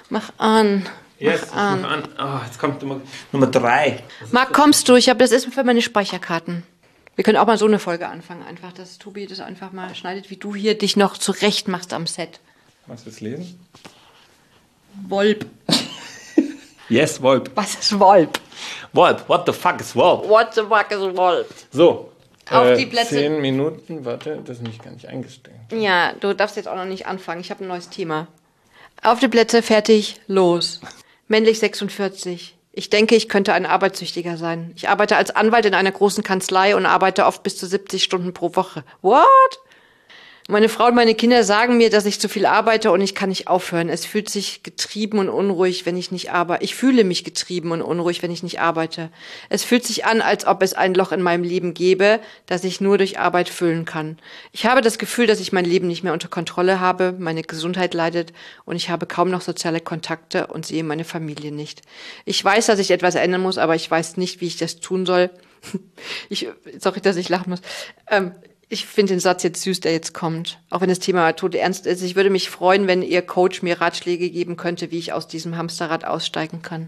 Mach an. Yes, ich mach an. Oh, jetzt kommt Nummer 3. Marc, kommst du? Ich habe das ist für meine Speicherkarten. Wir können auch mal so eine Folge anfangen, einfach, dass Tobi das einfach mal schneidet, wie du hier dich noch zurecht machst am Set. Was willst du lesen? Wolp. Yes, Wolp. Was ist Wolp? Wolp, what the fuck is Wolp? What the fuck is Wolp? So, Auf die Plätze. 10 Minuten, warte, das ist nämlich gar nicht eingestellt. Ja, du darfst jetzt auch noch nicht anfangen. Ich habe ein neues Thema. Auf die Plätze, fertig, los. Männlich 46. Ich denke, ich könnte ein Arbeitssüchtiger sein. Ich arbeite als Anwalt in einer großen Kanzlei und arbeite oft bis zu 70 Stunden pro Woche. What? Meine Frau und meine Kinder sagen mir, dass ich zu viel arbeite und ich kann nicht aufhören. Es fühlt sich getrieben und unruhig, wenn ich nicht arbeite. Ich fühle mich getrieben und unruhig, wenn ich nicht arbeite. Es fühlt sich an, als ob es ein Loch in meinem Leben gäbe, das ich nur durch Arbeit füllen kann. Ich habe das Gefühl, dass ich mein Leben nicht mehr unter Kontrolle habe, meine Gesundheit leidet und ich habe kaum noch soziale Kontakte und sehe meine Familie nicht. Ich weiß, dass ich etwas ändern muss, aber ich weiß nicht, wie ich das tun soll. Sorry, dass ich lachen muss. Ich finde den Satz jetzt süß, der jetzt kommt. Auch wenn das Thema todernst ist. Ich würde mich freuen, wenn Ihr Coach mir Ratschläge geben könnte, wie ich aus diesem Hamsterrad aussteigen kann.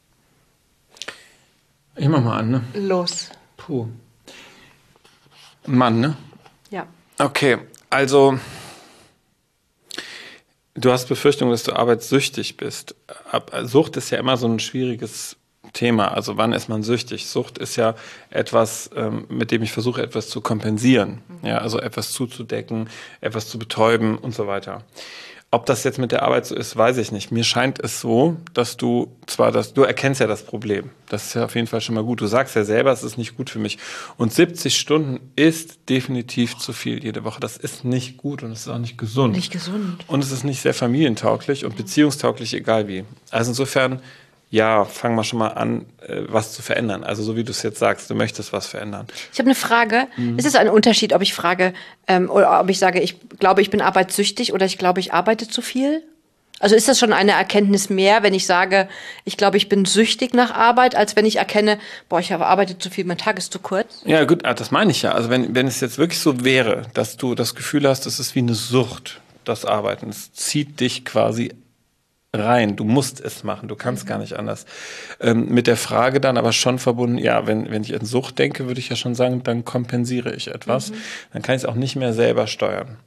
Ich mach mal an, ne? Los. Puh. Mann, ne? Ja. Okay, also du hast Befürchtung, dass du arbeitssüchtig bist. Sucht ist ja immer so ein schwieriges Thema. Also wann ist man süchtig? Sucht ist ja etwas, mit dem ich versuche, etwas zu kompensieren. Ja, also etwas zuzudecken, etwas zu betäuben und so weiter. Ob das jetzt mit der Arbeit so ist, weiß ich nicht. Mir scheint es so, dass du erkennst ja das Problem. Das ist ja auf jeden Fall schon mal gut. Du sagst ja selber, es ist nicht gut für mich. Und 70 Stunden ist definitiv zu viel jede Woche. Das ist nicht gut und es ist auch nicht gesund. Nicht gesund. Und es ist nicht sehr familientauglich und beziehungstauglich, egal wie. Also insofern, ja, fangen wir schon mal an, was zu verändern. Also so wie du es jetzt sagst, du möchtest was verändern. Ich habe eine Frage. Ist es ein Unterschied, ob ich frage, oder ob ich sage, ich glaube, ich bin arbeitssüchtig oder ich glaube, ich arbeite zu viel? Also ist das schon eine Erkenntnis mehr, wenn ich sage, ich glaube, ich bin süchtig nach Arbeit, als wenn ich erkenne, boah, ich habe arbeitet zu viel, mein Tag ist zu kurz? Ja gut, das meine ich ja. Also wenn es jetzt wirklich so wäre, dass du das Gefühl hast, es ist wie eine Sucht, das Arbeiten. Es zieht dich quasi rein. Du musst es machen. Du kannst gar nicht anders. Mit der Frage dann aber schon verbunden, ja, wenn ich an Sucht denke, würde ich ja schon sagen, dann kompensiere ich etwas. Dann kann ich es auch nicht mehr selber steuern.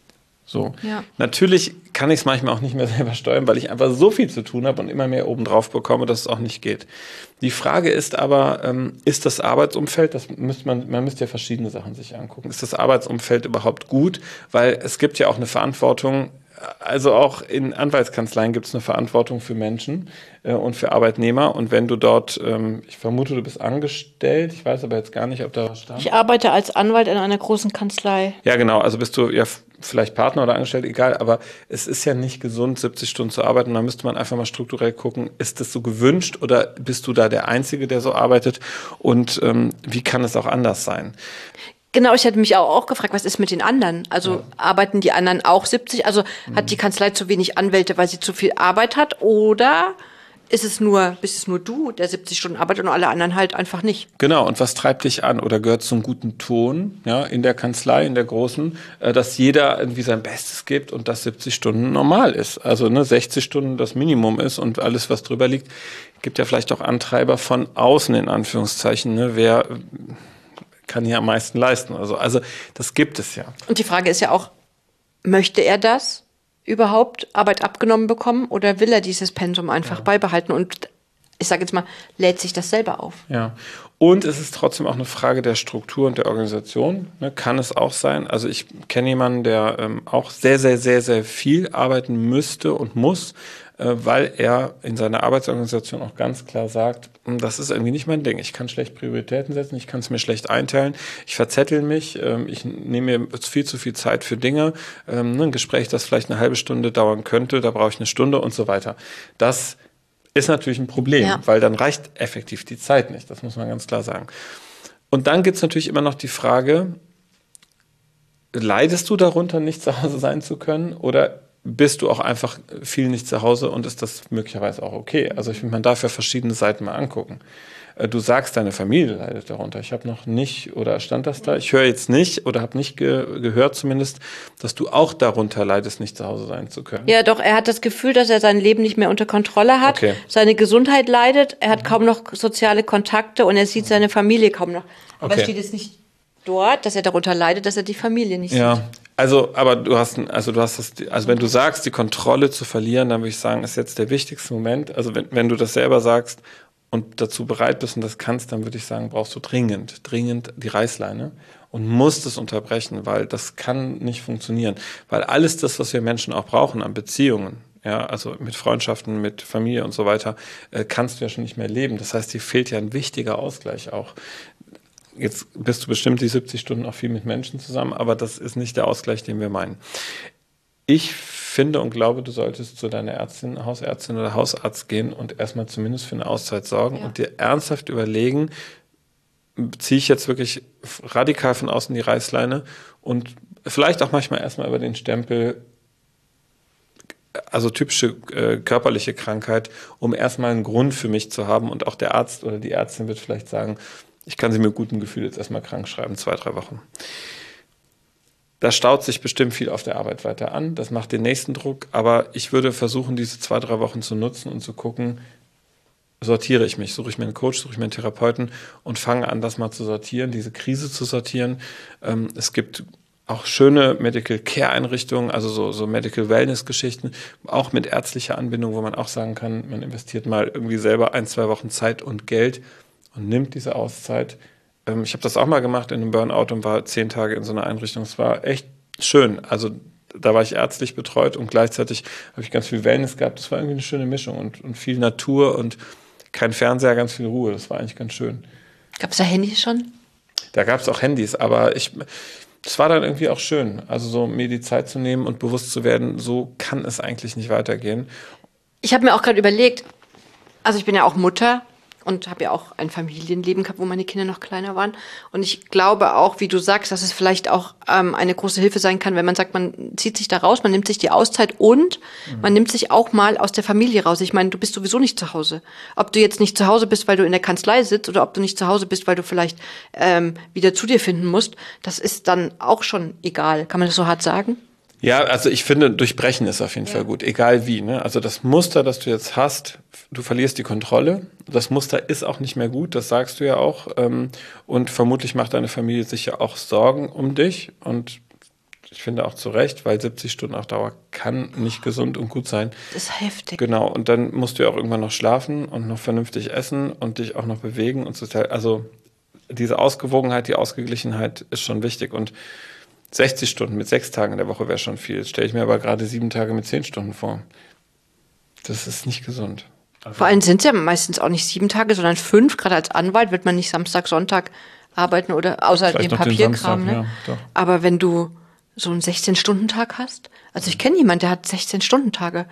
So. Ja. Natürlich kann ich es manchmal auch nicht mehr selber steuern, weil ich einfach so viel zu tun habe und immer mehr obendrauf bekomme, dass es auch nicht geht. Die Frage ist aber, ist das Arbeitsumfeld, man müsste ja verschiedene Sachen sich angucken. Ist das Arbeitsumfeld überhaupt gut? Weil es gibt ja auch eine Verantwortung. Also auch in Anwaltskanzleien gibt es eine Verantwortung für Menschen und für Arbeitnehmer. Und wenn du dort, ich vermute, du bist angestellt, ich weiß aber jetzt gar nicht, ob da was stand. Ich arbeite als Anwalt in einer großen Kanzlei. Ja, genau, also bist du ja vielleicht Partner oder Angestellte, egal, aber es ist ja nicht gesund, 70 Stunden zu arbeiten. Da müsste man einfach mal strukturell gucken, ist das so gewünscht oder bist du da der Einzige, der so arbeitet? Und wie kann es auch anders sein? Genau, ich hätte mich auch gefragt, was ist mit den anderen? Also arbeiten die anderen auch 70? Also hat die Kanzlei zu wenig Anwälte, weil sie zu viel Arbeit hat? Oder bist es nur du, der 70 Stunden arbeitet und alle anderen halt einfach nicht? Genau, und was treibt dich an? Oder gehört zum guten Ton, ja, in der Kanzlei, in der großen, dass jeder irgendwie sein Bestes gibt und dass 70 Stunden normal ist? Also 60 Stunden das Minimum ist und alles, was drüber liegt, gibt ja vielleicht auch Antreiber von außen, in Anführungszeichen, ne? Wer kann hier am meisten leisten. Also das gibt es ja. Und die Frage ist ja auch, möchte er das überhaupt Arbeit abgenommen bekommen oder will er dieses Pensum einfach beibehalten und ich sage jetzt mal, lädt sich das selber auf? Ja, und es ist trotzdem auch eine Frage der Struktur und der Organisation. Ne? Kann es auch sein. Also ich kenne jemanden, der auch sehr, sehr, sehr, sehr viel arbeiten müsste und muss, weil er in seiner Arbeitsorganisation auch ganz klar sagt, das ist irgendwie nicht mein Ding. Ich kann schlecht Prioritäten setzen, ich kann es mir schlecht einteilen, ich verzettel mich, ich nehme mir viel zu viel Zeit für Dinge. Ein Gespräch, das vielleicht eine halbe Stunde dauern könnte, da brauche ich eine Stunde und so weiter. Das ist natürlich ein Problem, weil dann reicht effektiv die Zeit nicht. Das muss man ganz klar sagen. Und dann gibt es natürlich immer noch die Frage, leidest du darunter, nicht zu Hause sein zu können oder bist du auch einfach viel nicht zu Hause und ist das möglicherweise auch okay? Also ich finde, man darf ja verschiedene Seiten mal angucken. Du sagst, deine Familie leidet darunter. Ich habe noch nicht, oder stand das da? Ich höre jetzt nicht oder habe nicht gehört zumindest, dass du auch darunter leidest, nicht zu Hause sein zu können. Ja, doch, er hat das Gefühl, dass er sein Leben nicht mehr unter Kontrolle hat. Okay. Seine Gesundheit leidet, er hat kaum noch soziale Kontakte und er sieht seine Familie kaum noch. Aber Okay. es steht jetzt nicht dort, dass er darunter leidet, dass er die Familie nicht sieht. Aber du hast wenn du sagst, die Kontrolle zu verlieren, dann würde ich sagen, ist jetzt der wichtigste Moment. Also wenn du das selber sagst und dazu bereit bist und das kannst, dann würde ich sagen, brauchst du dringend die Reißleine und musst es unterbrechen, weil das kann nicht funktionieren. Weil alles das, was wir Menschen auch brauchen an Beziehungen, ja, also mit Freundschaften, mit Familie und so weiter, kannst du ja schon nicht mehr leben. Das heißt, dir fehlt ja ein wichtiger Ausgleich auch. Jetzt bist du bestimmt die 70 Stunden auch viel mit Menschen zusammen, aber das ist nicht der Ausgleich, den wir meinen. Ich finde und glaube, du solltest zu deiner Ärztin, Hausärztin oder Hausarzt gehen und erstmal zumindest für eine Auszeit sorgen und dir ernsthaft überlegen, ziehe ich jetzt wirklich radikal von außen die Reißleine und vielleicht auch manchmal erstmal über den Stempel, also typische körperliche Krankheit, um erstmal einen Grund für mich zu haben und auch der Arzt oder die Ärztin wird vielleicht sagen, ich kann sie mit gutem Gefühl jetzt erstmal krank schreiben, 2-3 Wochen. Da staut sich bestimmt viel auf der Arbeit weiter an. Das macht den nächsten Druck. Aber ich würde versuchen, diese 2-3 Wochen zu nutzen und zu gucken, sortiere ich mich, suche ich mir einen Coach, suche ich mir einen Therapeuten und fange an, das mal zu sortieren, diese Krise zu sortieren. Es gibt auch schöne Medical Care Einrichtungen, also so Medical Wellness Geschichten, auch mit ärztlicher Anbindung, wo man auch sagen kann, man investiert mal irgendwie selber 1-2 Wochen Zeit und Geld und nimmt diese Auszeit. Ich habe das auch mal gemacht in einem Burnout und war 10 Tage in so einer Einrichtung. Es war echt schön. Also da war ich ärztlich betreut und gleichzeitig habe ich ganz viel Wellness gehabt. Das war irgendwie eine schöne Mischung und viel Natur und kein Fernseher, ganz viel Ruhe. Das war eigentlich ganz schön. Gab es da Handys schon? Da gab es auch Handys, aber es war dann irgendwie auch schön. Also so mir die Zeit zu nehmen und bewusst zu werden, so kann es eigentlich nicht weitergehen. Ich habe mir auch gerade überlegt, also ich bin ja auch Mutter und habe ja auch ein Familienleben gehabt, wo meine Kinder noch kleiner waren. Und ich glaube auch, wie du sagst, dass es vielleicht auch eine große Hilfe sein kann, wenn man sagt, man zieht sich da raus, man nimmt sich die Auszeit und man nimmt sich auch mal aus der Familie raus. Ich meine, du bist sowieso nicht zu Hause. Ob du jetzt nicht zu Hause bist, weil du in der Kanzlei sitzt oder ob du nicht zu Hause bist, weil du vielleicht wieder zu dir finden musst, das ist dann auch schon egal. Kann man das so hart sagen? Ja, also ich finde, durchbrechen ist auf jeden Fall gut, egal wie. Ne? Also das Muster, das du jetzt hast, du verlierst die Kontrolle. Das Muster ist auch nicht mehr gut, das sagst du ja auch. Und vermutlich macht deine Familie sich ja auch Sorgen um dich. Und ich finde auch zu Recht, weil 70 Stunden auf Dauer kann nicht gesund und gut sein. Das ist heftig. Genau, und dann musst du ja auch irgendwann noch schlafen und noch vernünftig essen und dich auch noch bewegen. Und also diese Ausgewogenheit, die Ausgeglichenheit ist schon wichtig. Und 60 Stunden mit 6 Tagen in der Woche wäre schon viel. Jetzt stelle ich mir aber gerade 7 Tage mit 10 Stunden vor. Das ist nicht gesund. Also vor allem sind es ja meistens auch nicht 7 Tage, sondern 5. Gerade als Anwalt wird man nicht Samstag, Sonntag arbeiten oder außer dem Papierkram. Samstag, ne? ja, doch. Aber wenn du so einen 16-Stunden-Tag hast, also ich kenne jemanden, der hat 16-Stunden-Tage.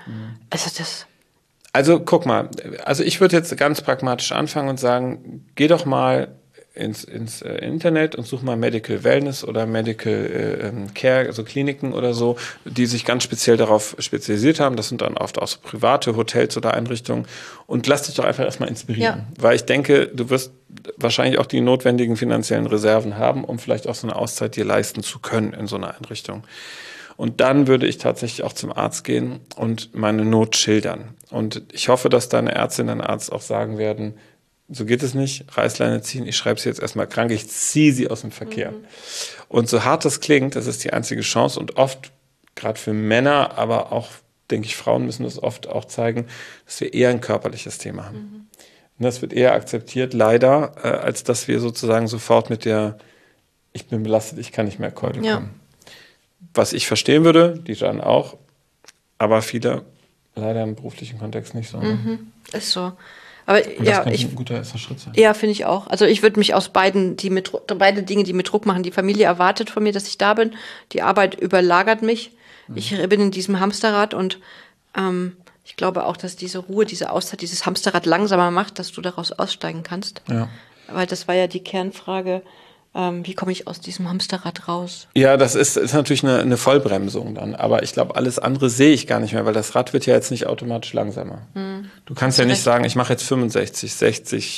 Also guck mal, also ich würde jetzt ganz pragmatisch anfangen und sagen, geh doch mal ins Internet und such mal Medical Wellness oder Medical Care, also Kliniken oder so, die sich ganz speziell darauf spezialisiert haben. Das sind dann oft auch so private Hotels oder Einrichtungen. Und lass dich doch einfach erstmal inspirieren. Ja. Weil ich denke, du wirst wahrscheinlich auch die notwendigen finanziellen Reserven haben, um vielleicht auch so eine Auszeit dir leisten zu können in so einer Einrichtung. Und dann würde ich tatsächlich auch zum Arzt gehen und meine Not schildern. Und ich hoffe, dass deine Ärztin, dein Arzt auch sagen werden, so geht es nicht, Reißleine ziehen, ich schreibe sie jetzt erstmal krank, ich ziehe sie aus dem Verkehr. Und so hart das klingt, das ist die einzige Chance und oft, gerade für Männer, aber auch, denke ich, Frauen müssen das oft auch zeigen, dass wir eher ein körperliches Thema haben. Und das wird eher akzeptiert, leider, als dass wir sozusagen sofort mit der, ich bin belastet, ich kann nicht mehr Keule kommen. Was ich verstehen würde, die dann auch, aber viele leider im beruflichen Kontext nicht so. Ist so. Aber und das könnte ein guter erster Schritt sein. Ja, finde ich auch. Also ich würde mich aus beide Dinge, die mit Druck machen. Die Familie erwartet von mir, dass ich da bin. Die Arbeit überlagert mich. Ich bin in diesem Hamsterrad und ich glaube auch, dass diese Ruhe, diese Auszeit, dieses Hamsterrad langsamer macht, dass du daraus aussteigen kannst. Ja. Weil das war ja die Kernfrage. Wie komme ich aus diesem Hamsterrad raus? Ja, das ist natürlich eine Vollbremsung dann. Aber ich glaube, alles andere sehe ich gar nicht mehr, weil das Rad wird ja jetzt nicht automatisch langsamer. Du kannst ja nicht sagen, ich mache jetzt 65, 60,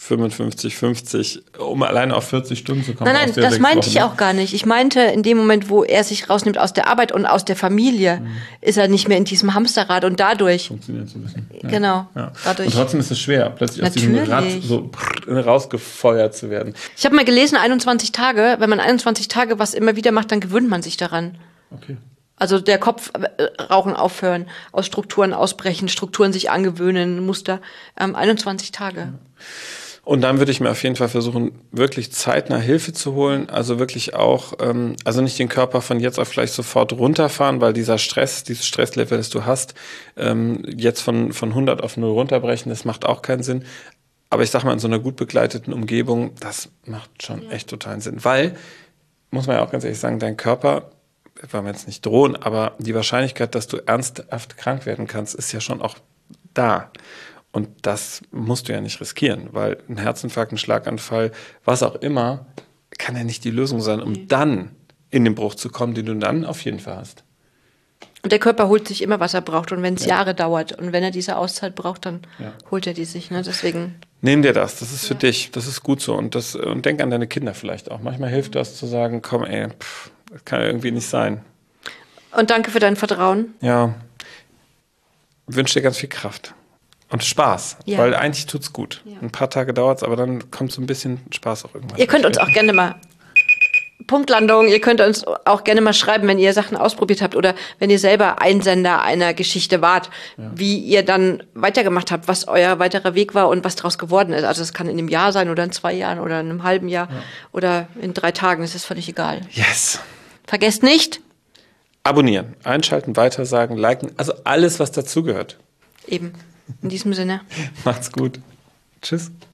55, 50, um alleine auf 40 Stunden zu kommen. Nein, das meinte ich auch gar nicht. Ich meinte, in dem Moment, wo er sich rausnimmt aus der Arbeit und aus der Familie, ist er nicht mehr in diesem Hamsterrad und dadurch. Funktioniert so ein bisschen. Ja. Genau. Ja. Dadurch. Und trotzdem ist es schwer, plötzlich aus diesem Rad so rausgefeuert zu werden. Ich habe mal gelesen, 21 Tage, wenn man 21 Tage was immer wieder macht, dann gewöhnt man sich daran. Okay. Also der Kopf rauchen aufhören, aus Strukturen ausbrechen, Strukturen sich angewöhnen, Muster. 21 Tage. Und dann würde ich mir auf jeden Fall versuchen, wirklich zeitnah Hilfe zu holen. Also wirklich auch, also nicht den Körper von jetzt auf gleich sofort runterfahren, weil dieser Stress, dieses Stresslevel, das du hast, jetzt von 100 auf 0 runterbrechen, das macht auch keinen Sinn. Aber ich sag mal, in so einer gut begleiteten Umgebung, das macht schon echt totalen Sinn. Weil, muss man ja auch ganz ehrlich sagen, dein Körper, wollen wir jetzt nicht drohen, aber die Wahrscheinlichkeit, dass du ernsthaft krank werden kannst, ist ja schon auch da. Und das musst du ja nicht riskieren, weil ein Herzinfarkt, ein Schlaganfall, was auch immer, kann ja nicht die Lösung sein, um dann in den Bruch zu kommen, den du dann auf jeden Fall hast. Und der Körper holt sich immer, was er braucht. Und wenn es Jahre dauert und wenn er diese Auszeit braucht, dann holt er die sich. Ne? Deswegen. Nimm dir das ist für dich, das ist gut so. Und denk an deine Kinder vielleicht auch. Manchmal hilft das zu sagen, komm das kann ja irgendwie nicht sein. Und danke für dein Vertrauen. Ja, wünsche dir ganz viel Kraft. Und Spaß, weil eigentlich tut's gut. Ja. Ein paar Tage dauert's, aber dann kommt so ein bisschen Spaß auch irgendwann. Ihr könnt uns auch gerne mal, Punktlandung, ihr könnt uns auch gerne mal schreiben, wenn ihr Sachen ausprobiert habt oder wenn ihr selber Einsender einer Geschichte wart, wie ihr dann weitergemacht habt, was euer weiterer Weg war und was daraus geworden ist. Also es kann in einem Jahr sein oder in 2 Jahren oder in einem halben Jahr oder in 3 Tagen, es ist völlig egal. Yes. Vergesst nicht. Abonnieren, einschalten, weitersagen, liken, also alles, was dazugehört. Eben. In diesem Sinne. Macht's gut. Tschüss.